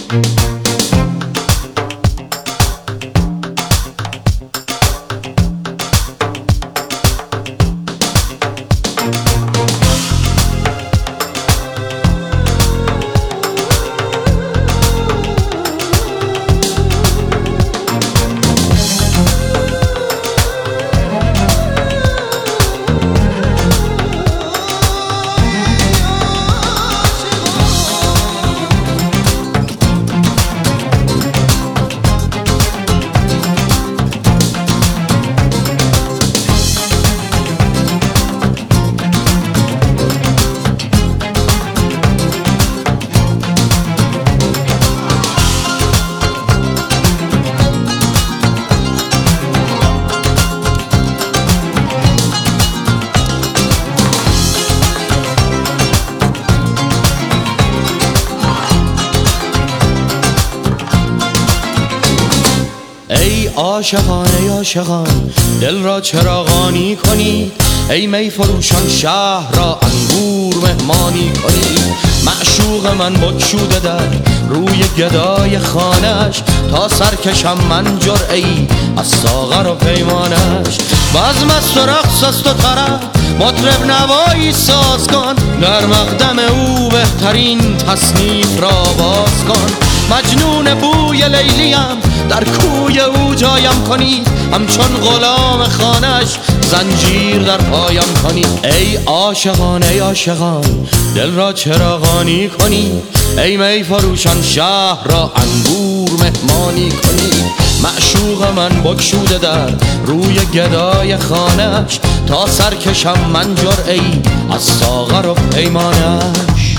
ای عاشقان ای عاشقان دل را چراغانی کنید، ای می فروشان شهر را انگور مهمانی کنید. معشوق من بگشوده در روی گدای خانش، تا سرکشم من جرعه‌ای از ساغر و پیمانش. بزم است و رقص است و طرب مطرب نوایی ساز کن، در مقدم او بهترین تصنیف را باز کن. مجنون بوی لیلیم در کوی او جایم کنید، همچون غلام خانش زنجیر در پایم کنید. ای عاشقان ای عاشقان دل را چراغانی کنید، ای می فروشان شهر را انگور مهمانی کنید. معشوق من بگشوده در روی گدای خانش، تا سرکشم من جرعه‌ای از ساغر و پیمانش.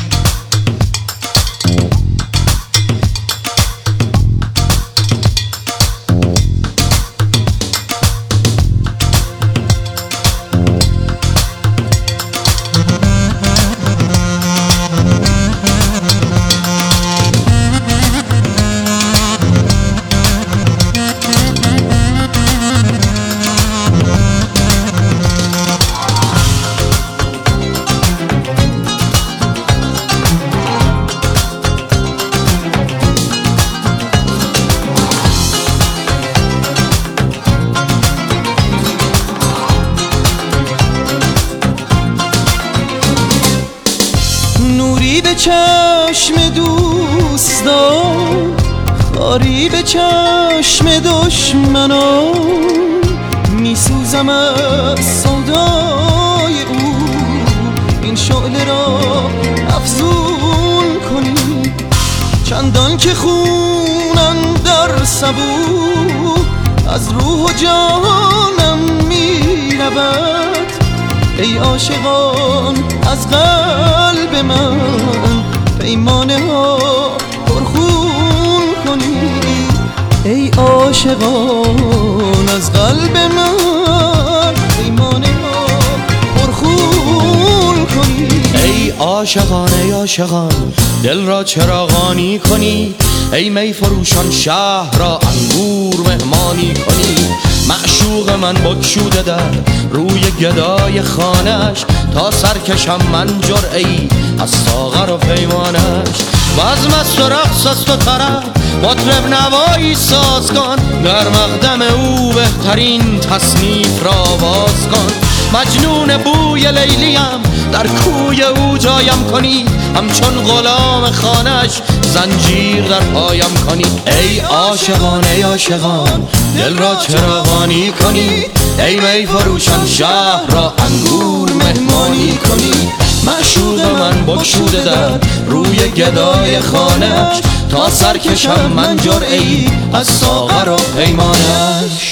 نوری به چشم دوستان، خاری به چشم دشمنان، میسوزم از سودای او، این شعله را افزون کنی. چندان که خونم در سبو از روح و جانم میرود، ای عاشقان از قلب من پیمانه ها پرخون کنید. ای عاشقان از قلب من پیمانه ها پرخون کنید. ای عاشقان ای عاشقان دل را چراغانی کنید، ای می فروشان شهر را انگور مهمانی کنید. معشوق من بگشوده در روی گدای خانش، تا سرکشم من جرعه‌ای از ساغر و پیمانش. بزم است و رقص است و طرب مطرب نوایی ساز کن، در مقدم او بهترین تصنیف را باز کن. مجنون بوی لیلیم در کوی او جایم کنید، همچون غلام خانش زنجیر در پایم کنید. ای عاشقان ای عاشقان دل را چراغانی کنید، ای می فروشان شهر را انگور مهمانی کنید. معشوق من بگشوده در روی گدای خانش، تا سرکشم من جرعه‌ای از ساغر و پیمانش.